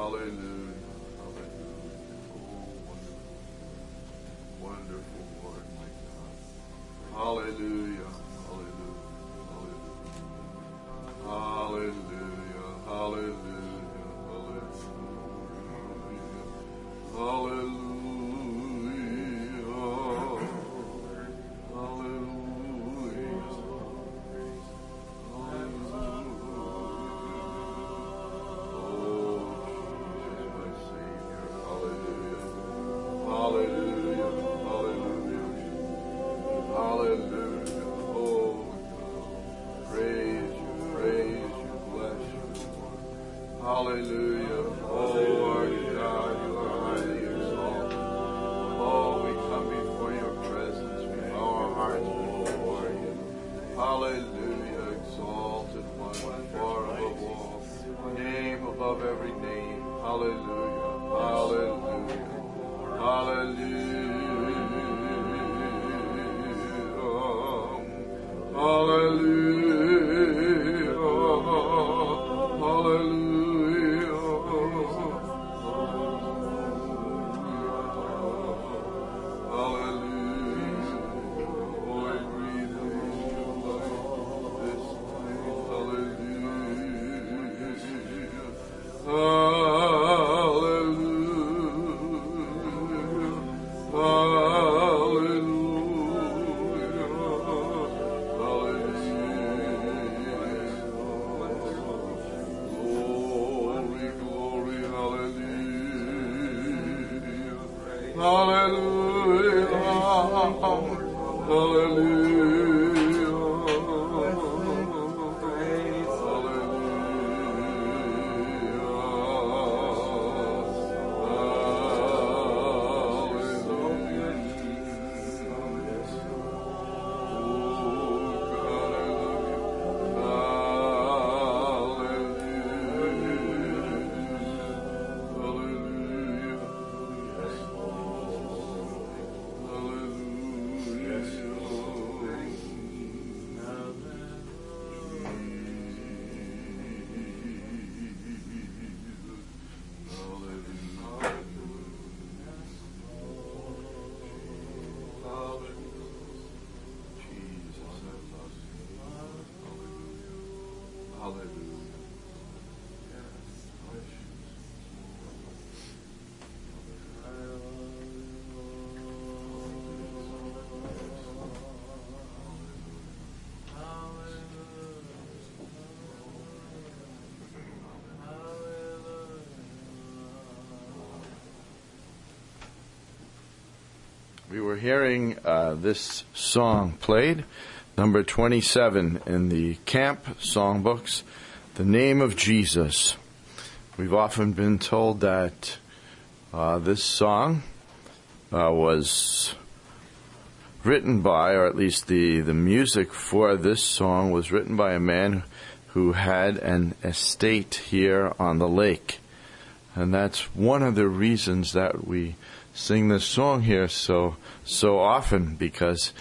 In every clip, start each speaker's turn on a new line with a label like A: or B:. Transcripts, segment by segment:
A: We were hearing this song played, number 27 in the camp songbooks, The Name of Jesus. We've often been told that this song was written by, or at least the music for this song was written by a man who had an estate here on the lake. And that's one of the reasons that we sing this song here so often, because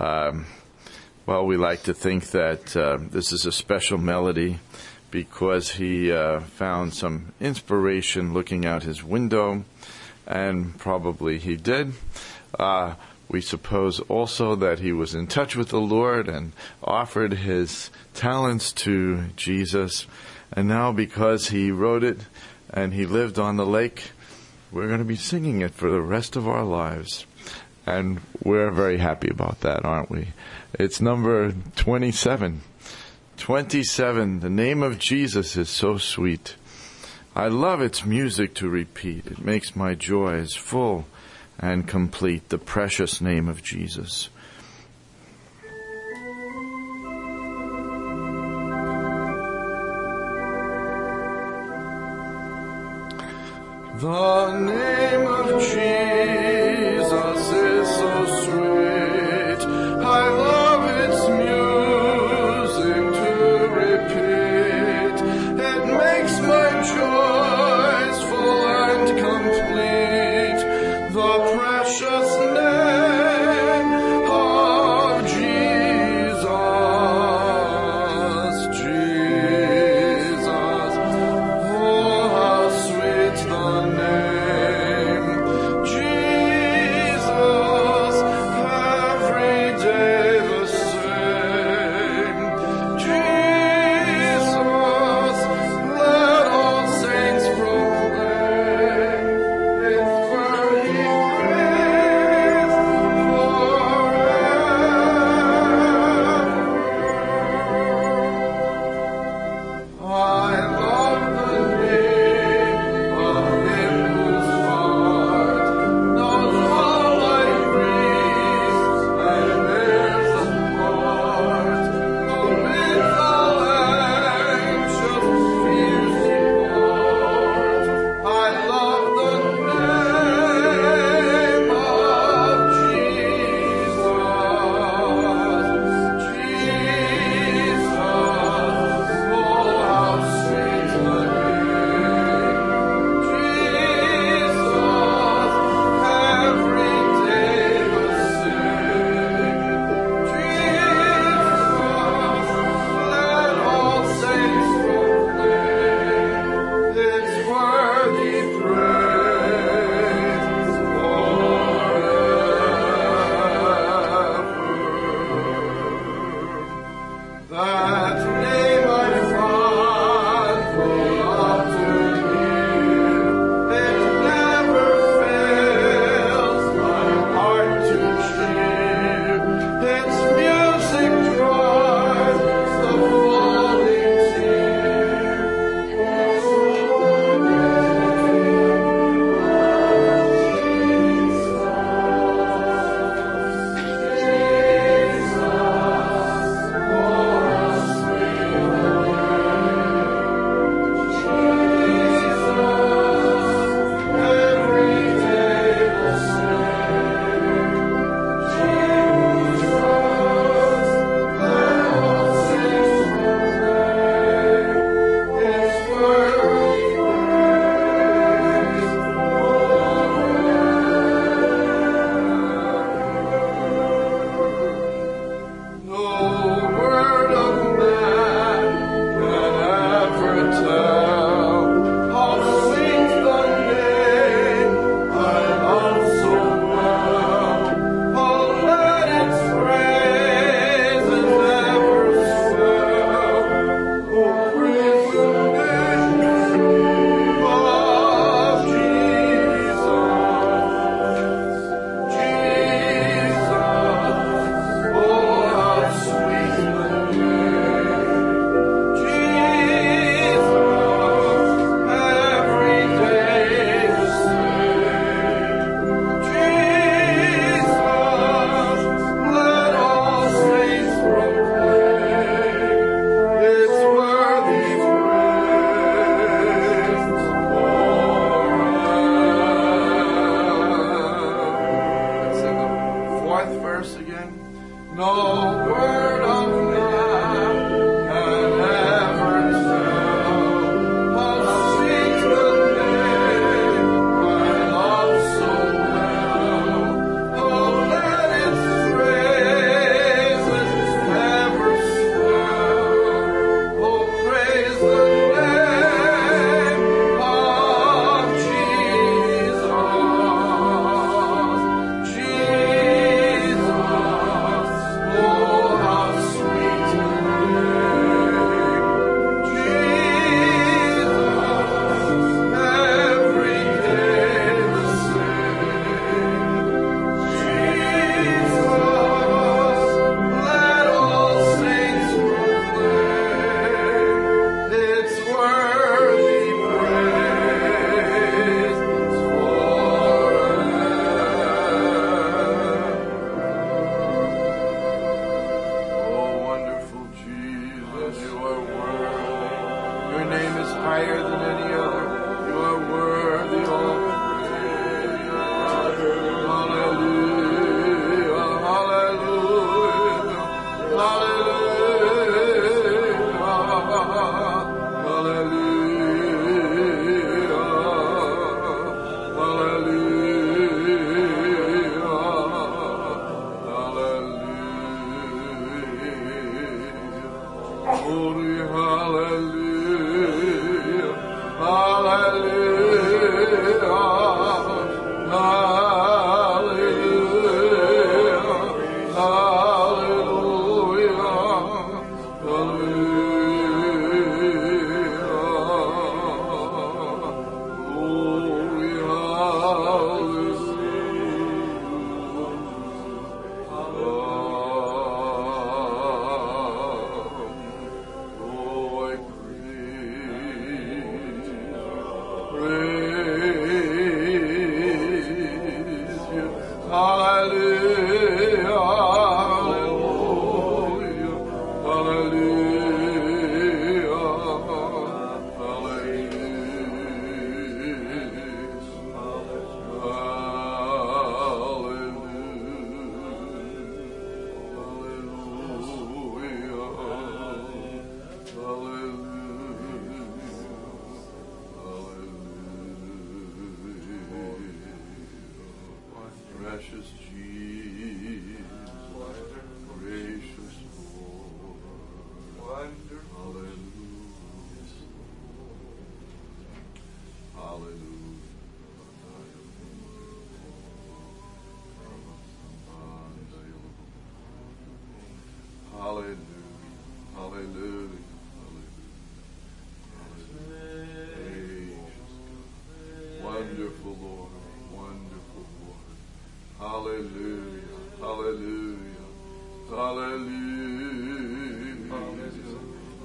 A: we like to think that this is a special melody because he found some inspiration looking out his window, and probably he did. We suppose also that he was in touch with the Lord and offered his talents to Jesus, and now because he wrote it and he lived on the lake, we're going to be singing it for the rest of our lives. And we're very happy about that, aren't we? It's number 27. 27, The Name of Jesus is so sweet. I love its music to repeat. It makes my joys full and complete. The precious name of Jesus. The name of Jesus is so sweet. I love its music to repeat. It makes my joys full and complete. The precious name of Jesus, Jesus. Oh, how sweet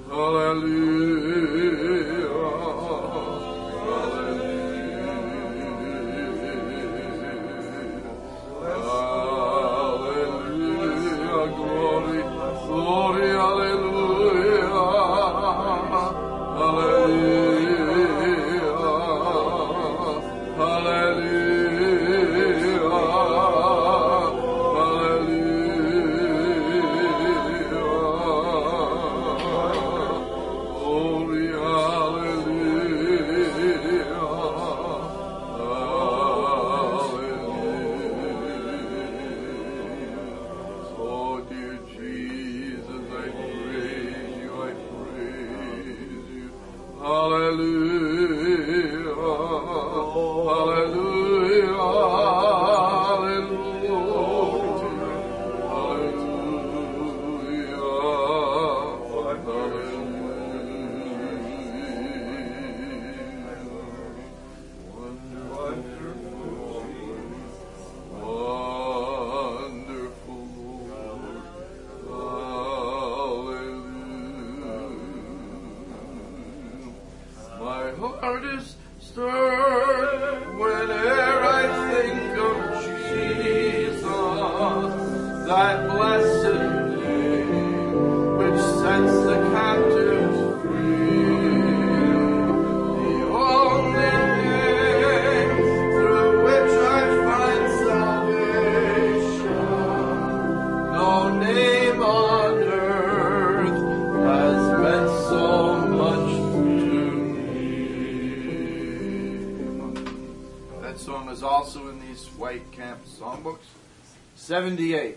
A: Also in these white camp songbooks. 78.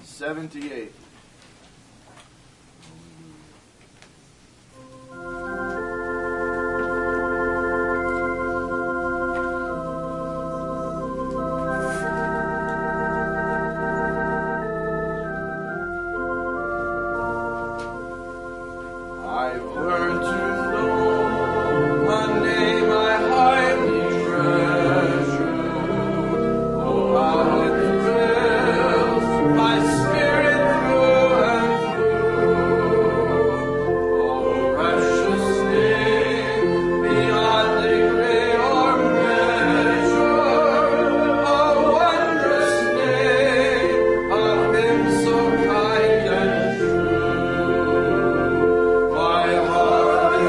A: I've learned to know a name I highly treasure. Oh, how it thrills my spirit through and through. Oh, precious name beyond degree or measure. Oh, wondrous name of Him so kind and true. My heart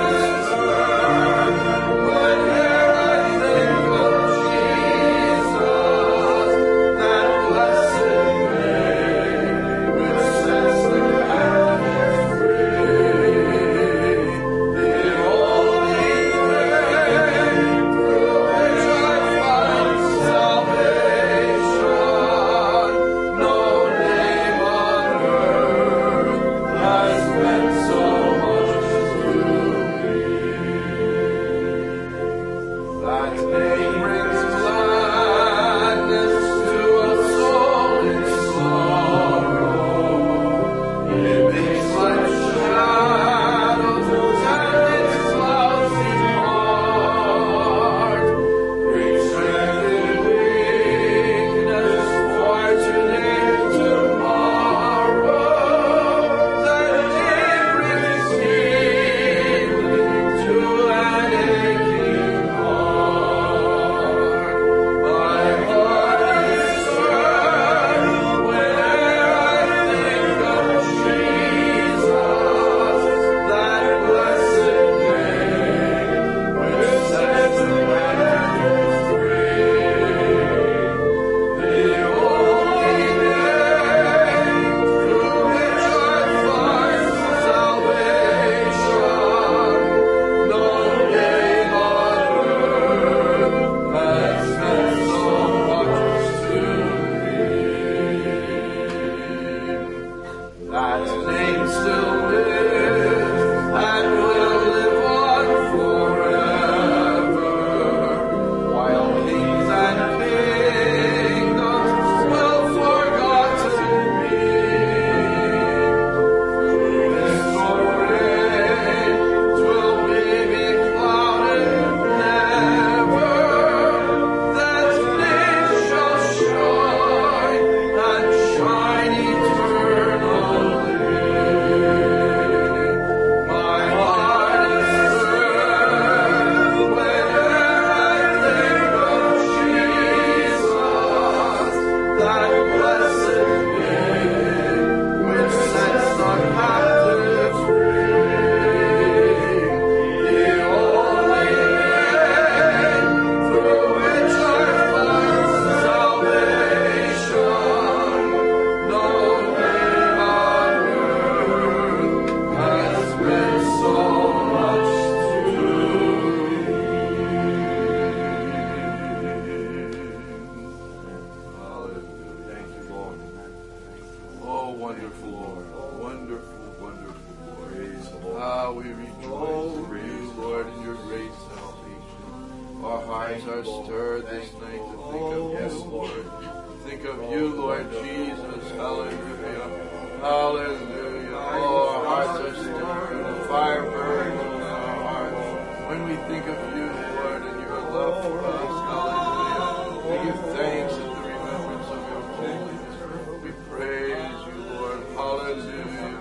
A: how we rejoice in you, Lord, in your great salvation. Our hearts are stirred this night to think of you, Lord. Think of you, Lord Jesus. Hallelujah. Hallelujah. Oh, our hearts are stirred and fire burns in our hearts when we think of you, Lord, and your love for us. Hallelujah. We give thanks in the remembrance of your holiness. We praise you, Lord. Hallelujah.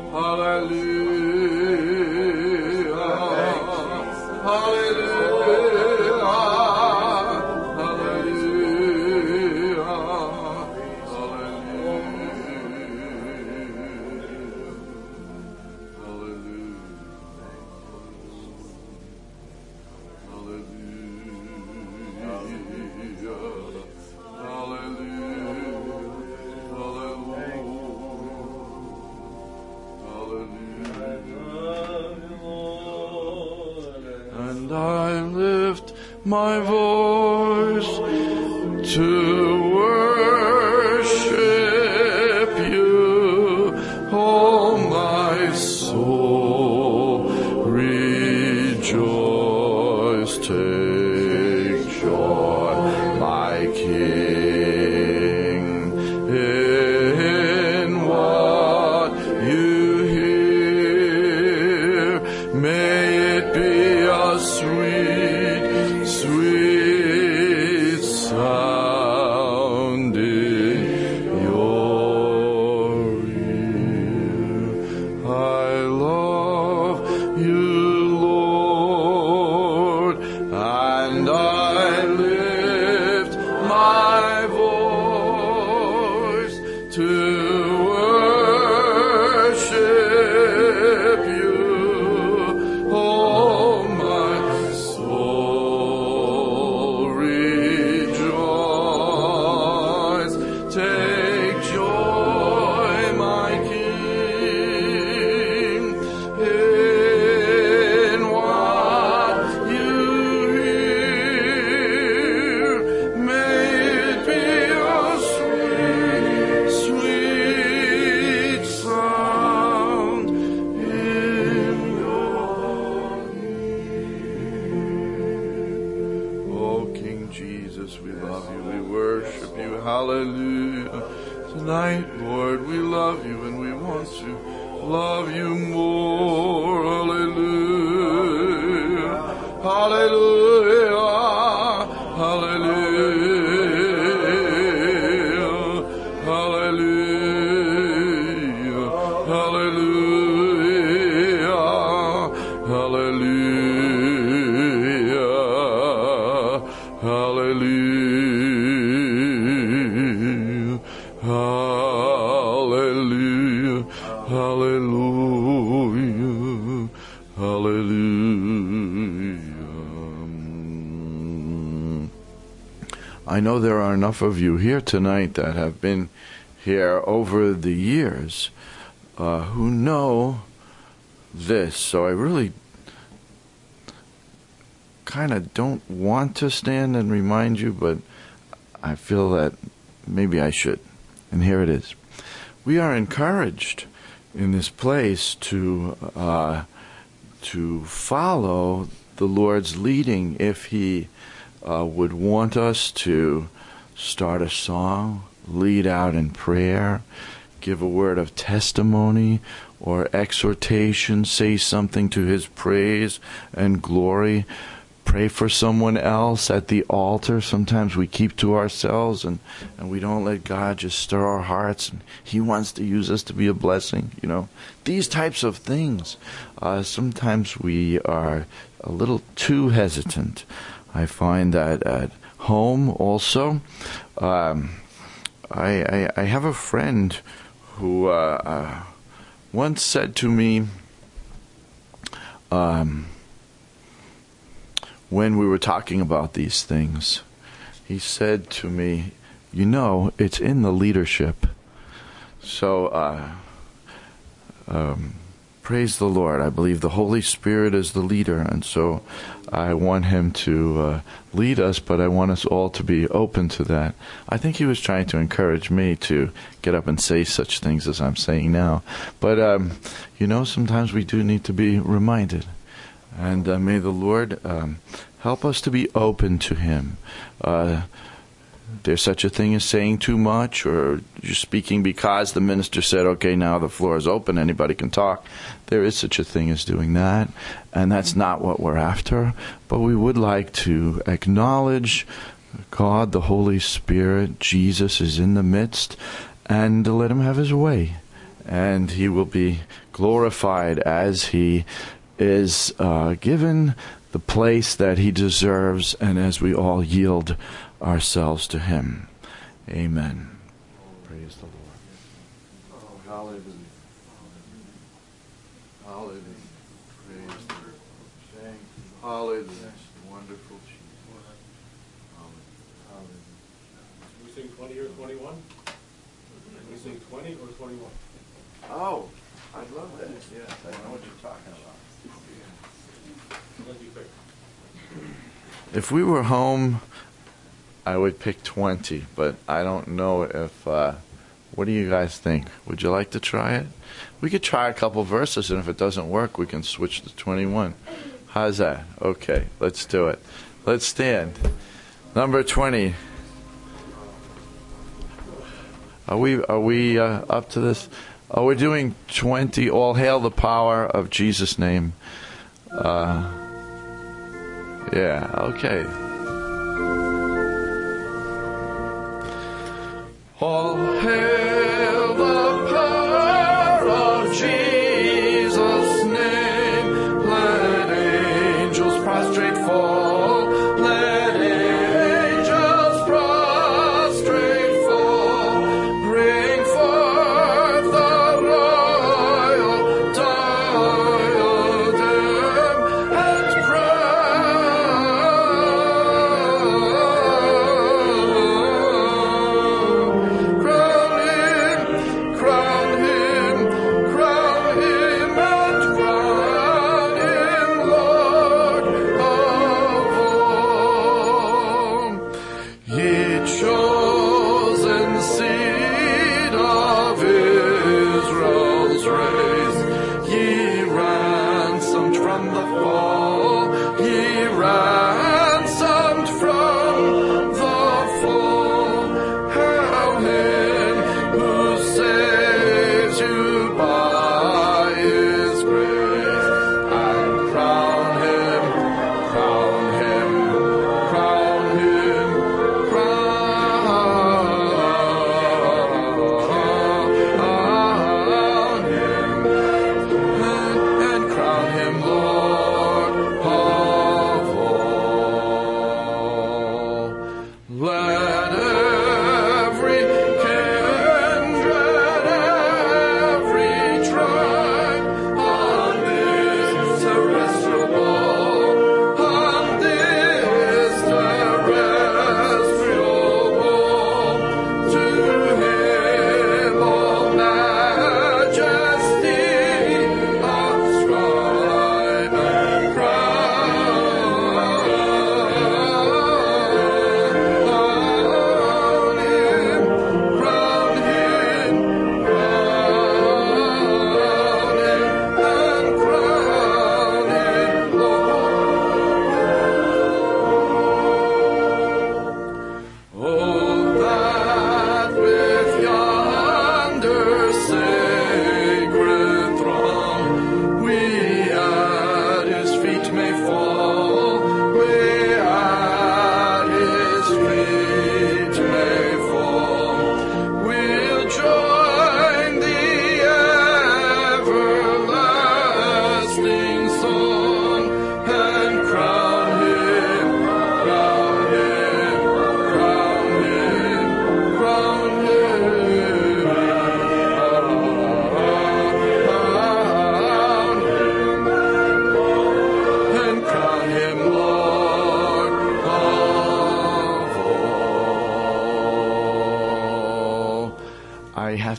A: Hallelujah. Hallelujah. And I lift my voice to worship you, oh my soul, rejoice, take joy, my King, in what you hear. May it be a sweet, sweet sound in your ear. I love you, Lord, and I lift my voice to worship you. Oh, my soul, rejoice. Take joy, my King, in what you hear. May it be a sweet, sweet sound in your ear. Oh, King Jesus, we love you. We worship you. Hallelujah. Tonight, Lord, we love you and we want to love you more. Hallelujah. Hallelujah. Hallelujah. Hallelujah. Hallelujah. Hallelujah. Hallelujah. Hallelujah. Hallelujah. Hallelujah. I know there are enough of you here tonight that have been here over the years who know this. So I really kind of don't want to stand and remind you, but I feel that maybe I should. And here it is. We are encouraged in this place to follow the Lord's leading. If He would want us to start a song, lead out in prayer, give a word of testimony or exhortation, say something to His praise and glory, pray for someone else at the altar. Sometimes we keep to ourselves and we don't let God just stir our hearts. And He wants to use us to be a blessing, you know. These types of things. Sometimes we are a little too hesitant. I find that at home also. I have a friend who once said to me, when we were talking about these things, he said to me, you know, it's in the leadership. So praise the Lord. I believe the Holy Spirit is the leader, and so I want him to lead us, but I want us all to be open to that. I think he was trying to encourage me to get up and say such things as I'm saying now. But, sometimes we do need to be reminded. And may the Lord help us to be open to him. There's such a thing as saying too much, or you're speaking because the minister said, okay, now the floor is open, anybody can talk. There is such a thing as doing that, and that's not what we're after. But we would like to acknowledge God, the Holy Spirit, Jesus is in the midst, and to let him have his way. And he will be glorified as he is given the place that he deserves, and as we all yield ourselves to him. Amen. Praise the Lord. Oh, hallelujah. Hallelujah. Praise the Lord. Thank you. Hallelujah. Wonderful Jesus. Hallelujah.
B: We sing 20 or 21? We sing 20 or 21?
A: Oh, I love that. Yes, I know what you're talking about. If we were home, I would pick 20, but I don't know if, what do you guys think? Would you like to try it? We could try a couple verses, and if it doesn't work, we can switch to 21. How's that? Okay, let's do it. Let's stand. Number 20. Are we up to this? Oh, we're doing 20. All hail the power of Jesus' name. Yeah, okay. All hail the power of Jesus' name. Let angels prostrate fall. Let angels prostrate fall. Bring forth the royal diadem and crown him Lord of all.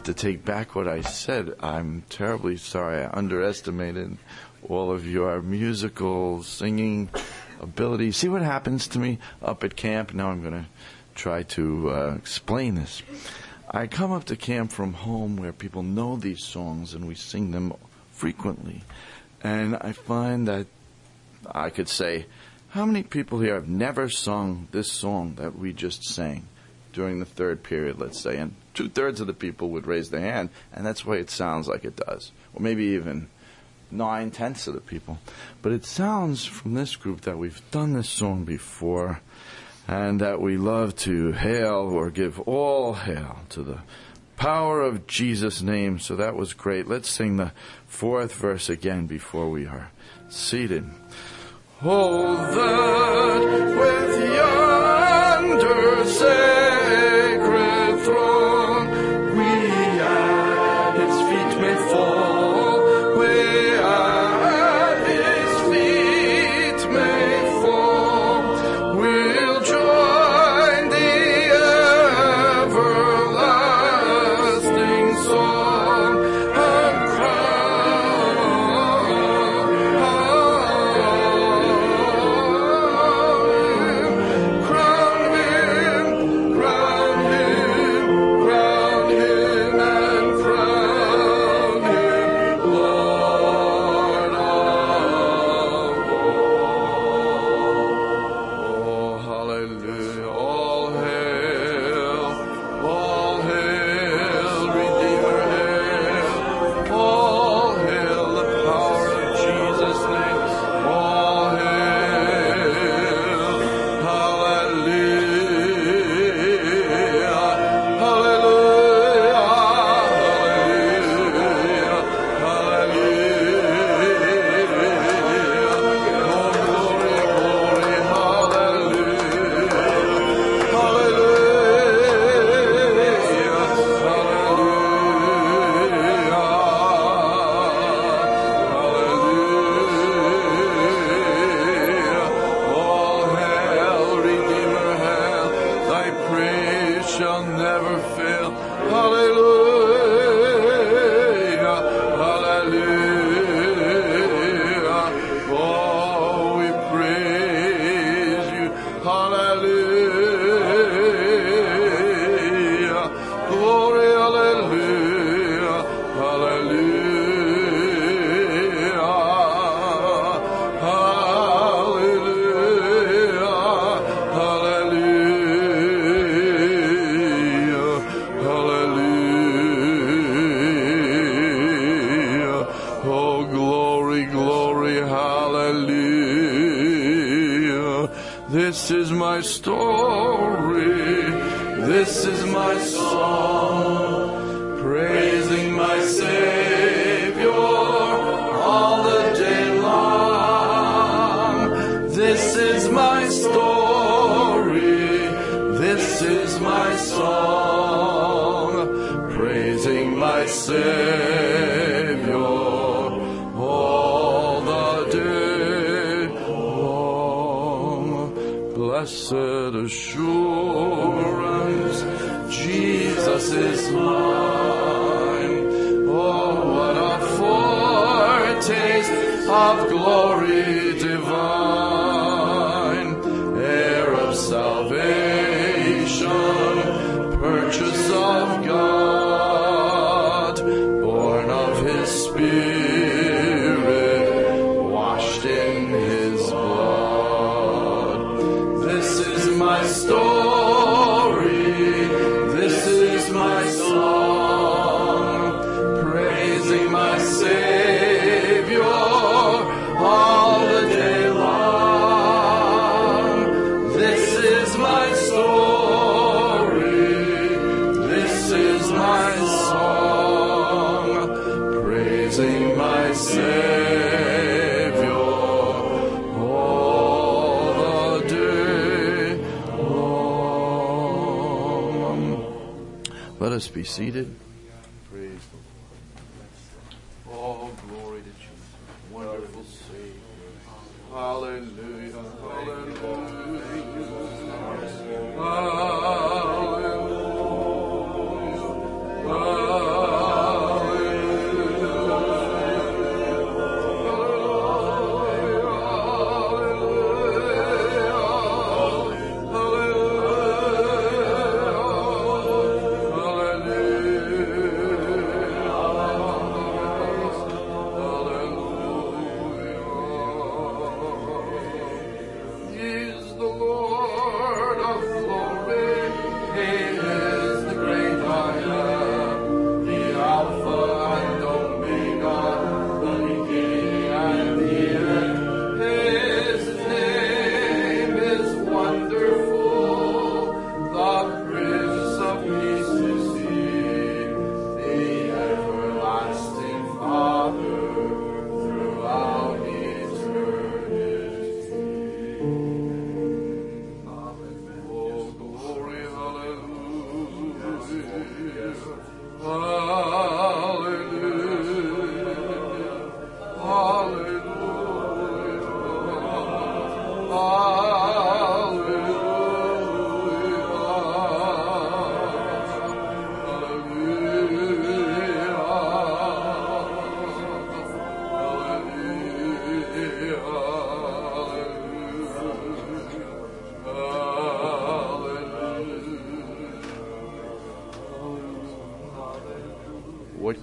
A: to take back what I said. I'm terribly sorry. I underestimated all of your musical singing ability. See what happens to me up at camp? Now I'm going to try to explain this. I come up to camp from home where people know these songs and we sing them frequently. And I find that I could say, how many people here have never sung this song that we just sang during the third period, let's say? And 2/3 of the people would raise their hand, and that's why it sounds like it does. Or maybe even 9/10 of the people. But it sounds from this group that we've done this song before and that we love to hail or give all hail to the power of Jesus' name. So that was great. Let's sing the 4th verse again before we are seated. Oh, that with yonder sacred throne we at His feet may fall, we at His feet may fall, we'll join the everlasting song and
C: This is my story, this is my song, praising my Savior all the day long. This is my story, this is my song, praising my Savior all the day long. Blessed assurance, Jesus is mine. Oh, what a foretaste of glory divine, heir of salvation, purchase of God, born of His Spirit, washed in His blood. This is my story, this is my song, praising my Savior all the day long. This is my story, this is my song, praising my Savior all the day long.
A: Let us be seated. Praise the Lord. All glory to Jesus, wonderful Savior. Hallelujah, hallelujah, hallelujah, hallelujah.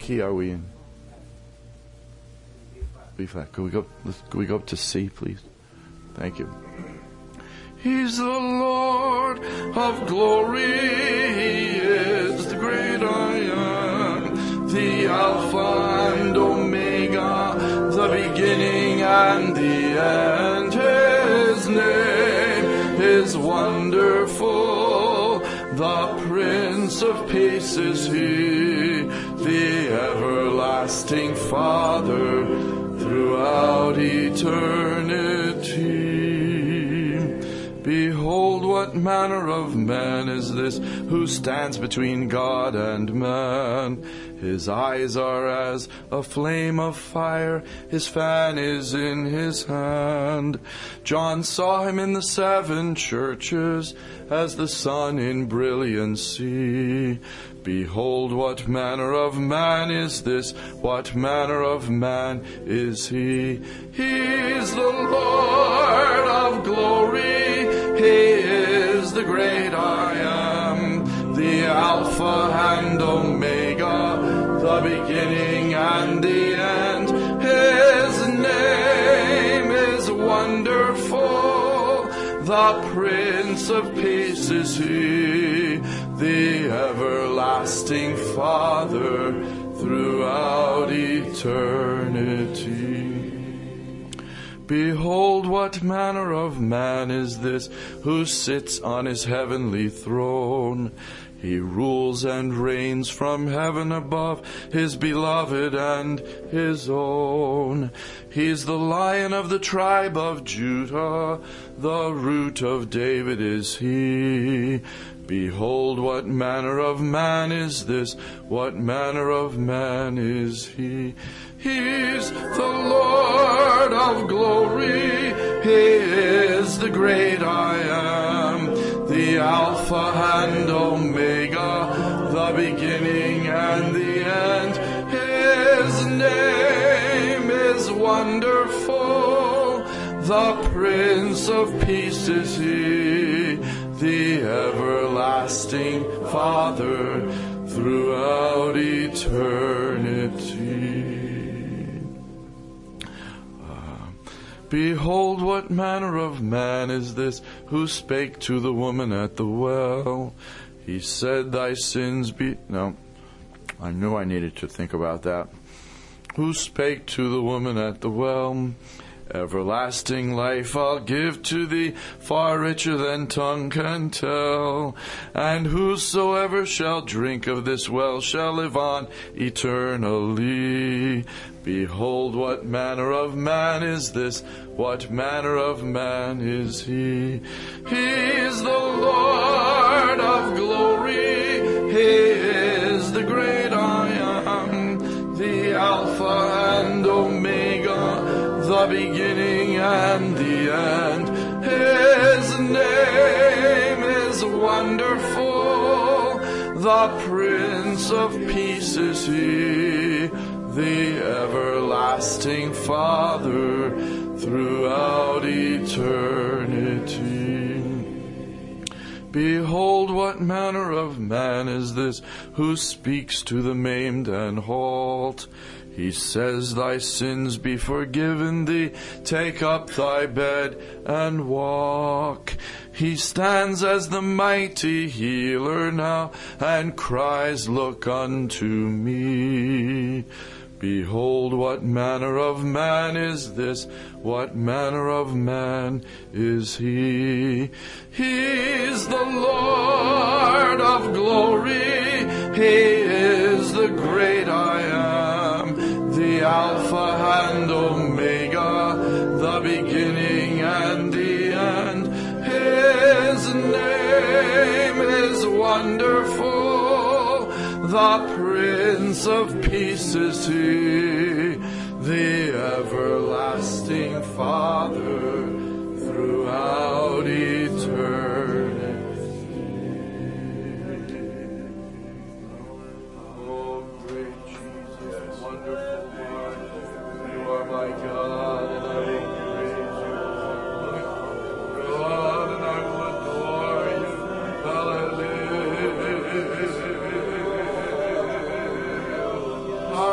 A: key are we in? B flat. Could we go up to C, please? Thank you. He's the Lord of glory. He is the great I am, the Alpha and Omega, the beginning and the end. His name is wonderful. The Prince of Peace is He, the everlasting Father throughout eternity. Behold, what manner of man is this who stands between God and man? His eyes are as a flame of fire, his fan is in his hand. John saw him in the 7 churches as the sun in brilliancy. Behold, what manner of man is this? What manner of man is he? He is the Lord of glory. He is the great I am, the Alpha and Omega, the beginning and the end. His name is wonderful. The Prince of Peace is He, the everlasting Father throughout eternity. Behold, what manner of man is this who sits on his heavenly throne? He rules and reigns from heaven above, his beloved and his own. He's the Lion of the tribe of Judah, the Root of David is he. Behold, what manner of man is this? What manner of man is he? He's the Lord of glory. He is the great I am, the Alpha and Omega, the beginning and the end. His name is wonderful. The Prince of Peace is He, the everlasting Father throughout eternity. Behold, what manner of man is this who spake to the woman at the well? He said, thy sins be... No, I knew I needed to think about that. Who spake to the woman at the well? Everlasting life I'll give to thee, far richer than tongue can tell. And whosoever shall drink of this well shall live on eternally. Behold, what manner of man is this? What manner of man is he? He is the Lord of glory. He is the great I am, the Alpha and Omega, the beginning and the end. His name is wonderful. The Prince of Peace is He, the everlasting Father throughout eternity. Behold, what manner of man is this who speaks to the maimed and halt? He says, thy sins be forgiven thee, take up thy bed and walk. He stands as the mighty healer now, and cries, look unto me. Behold, what manner of man is this? What manner of man is he? He is the Lord of glory. He is the great I am, the Alpha and Omega, the beginning and the end. His name is wonderful. The Prince of Peace is He, the everlasting Father throughout eternity. Oh, great Jesus, wonderful Lord, you are my God, and I will praise you. God, and I will adore you. Hallelujah.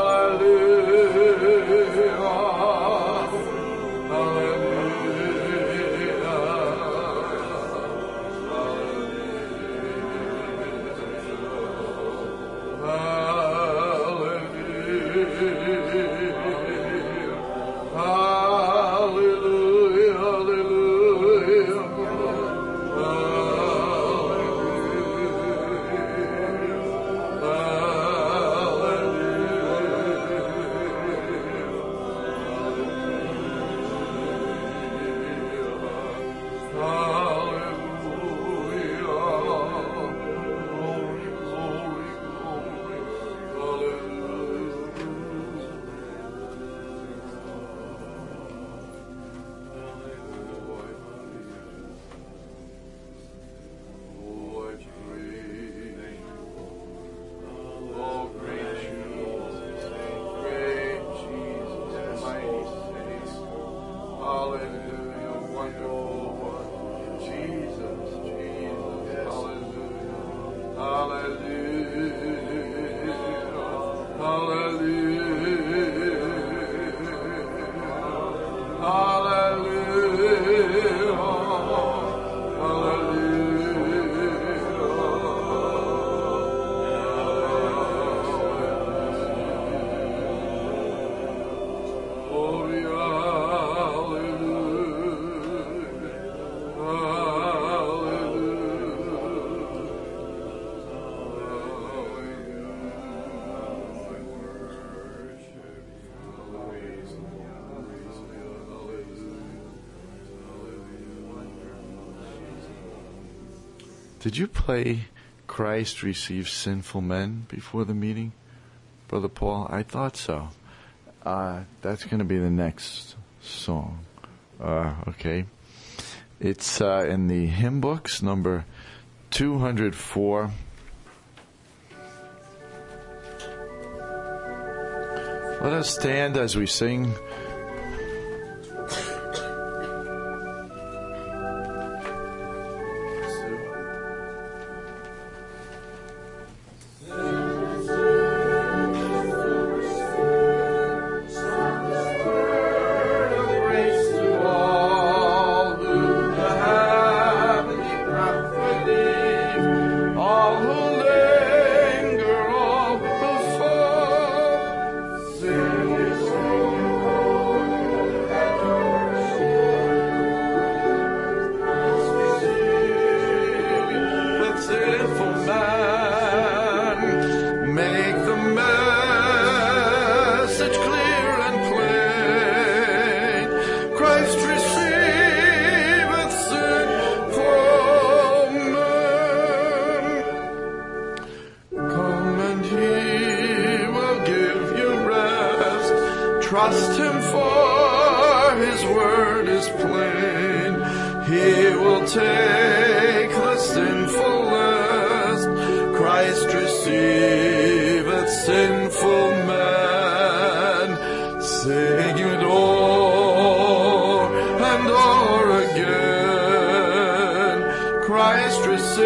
A: Hallelujah. Wonderful one. Jesus, Jesus. Hallelujah. Hallelujah. Hallelujah. Did you play Christ Receives Sinful Men before the meeting, Brother Paul? I thought so. That's going to be the next song. Okay. It's in the hymn books, number 204. Let us stand as we sing. Trust him, for his word is plain. He will take the sinful list. Christ receiveth sinful men. Sing it o'er and o'er again. Christ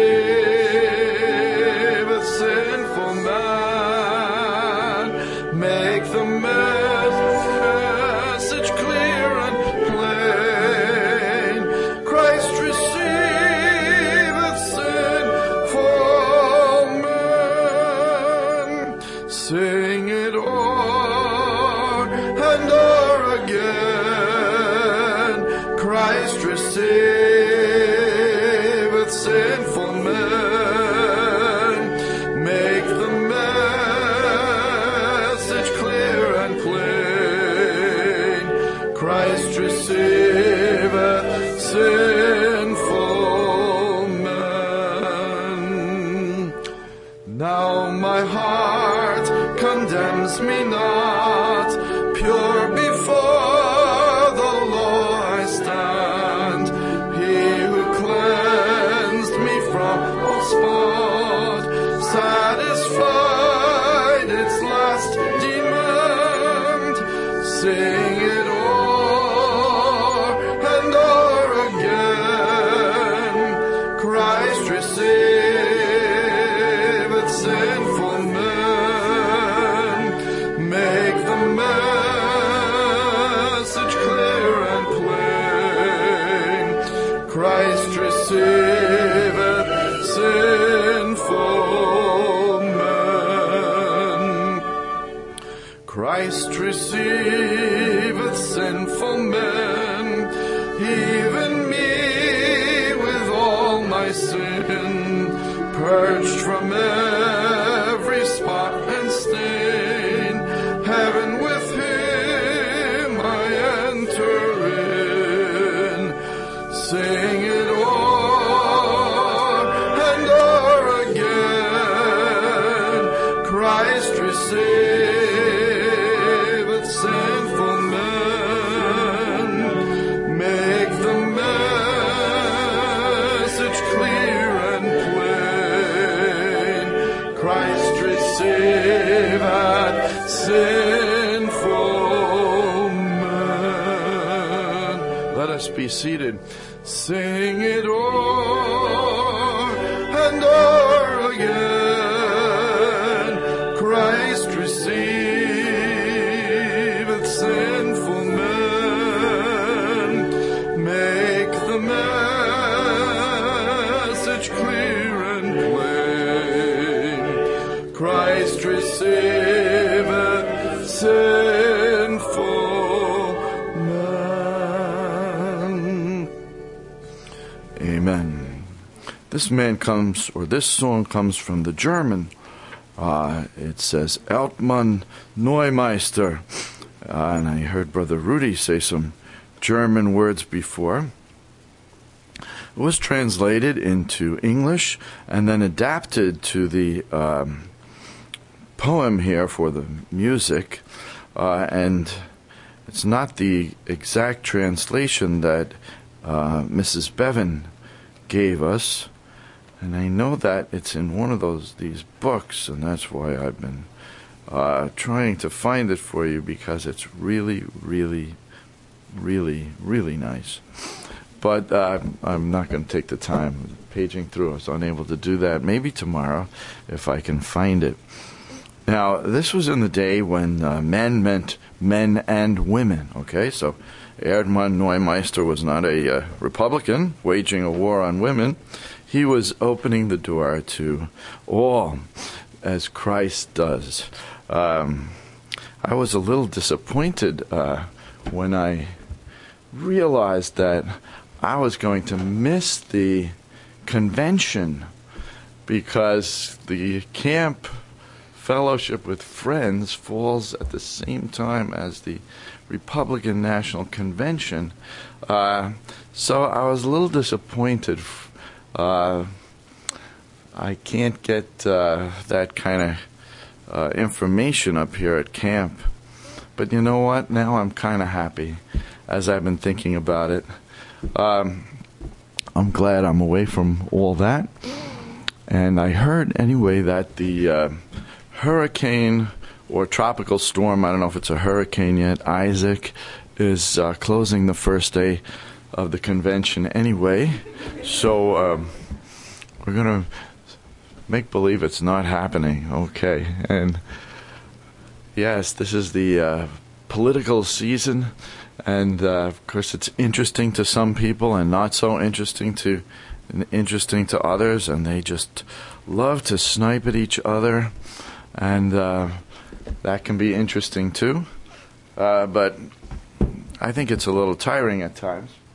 A: receiveth sinful men. Make the message clear and plain. Christ receiveth sinful men. Sing it o'er and o'er again. Christ receiveth sinful men. Make the message clear and plain. Christ receiveth sinful men. Now my heart condemns me not, pure before the law I stand. He who cleansed me from all spot, satisfied its last demand. Sing it o'er and o'er again. Christ receiveth sinful men. Make the message clear and plain. Christ receiveth sinful men. Christ receiveth sinful men, even me with all my sin, purged from every spot and stain. Heaven with him I enter in. Sing it o'er and o'er again. Christ receiveth sinful men. Make the message clear and plain. Let us be seated. Sing it o'er and o'er again. Christ receiveth sinful men. Make the message clear and plain. Christ receiveth sinful men. Amen. This song comes from the German. It says, Altmann Neumeister. And I heard Brother Rudy say some German words before. It was translated into English and then adapted to the poem here for the music. And it's not the exact translation that Mrs. Bevan gave us. And I know that it's in one of these books, and that's why I've been trying to find it for you, because it's really, really, really, really nice. But I'm not going to take the time paging through. I was unable to do that. Maybe tomorrow, if I can find it. Now, this was in the day when men meant men and women, okay? So Erdmann Neumeister was not a Republican waging a war on women. He was opening the door to all, as Christ does. I was a little disappointed when I realized that I was going to miss the convention because the camp fellowship with friends falls at the same time as the Republican National Convention. So I was a little disappointed. I can't get that kind of information up here at camp. But you know what? Now I'm kind of happy as I've been thinking about it. I'm glad I'm away from all that. And I heard anyway that the hurricane or tropical storm, I don't know if it's a hurricane yet, Isaac, is closing the first day of the convention anyway. So we're going to make believe it's not happening. Okay. And yes, this is the political season. And of course, it's interesting to some people and not so interesting to others. And they just love to snipe at each other. And that can be interesting too. But I think it's a little tiring at times.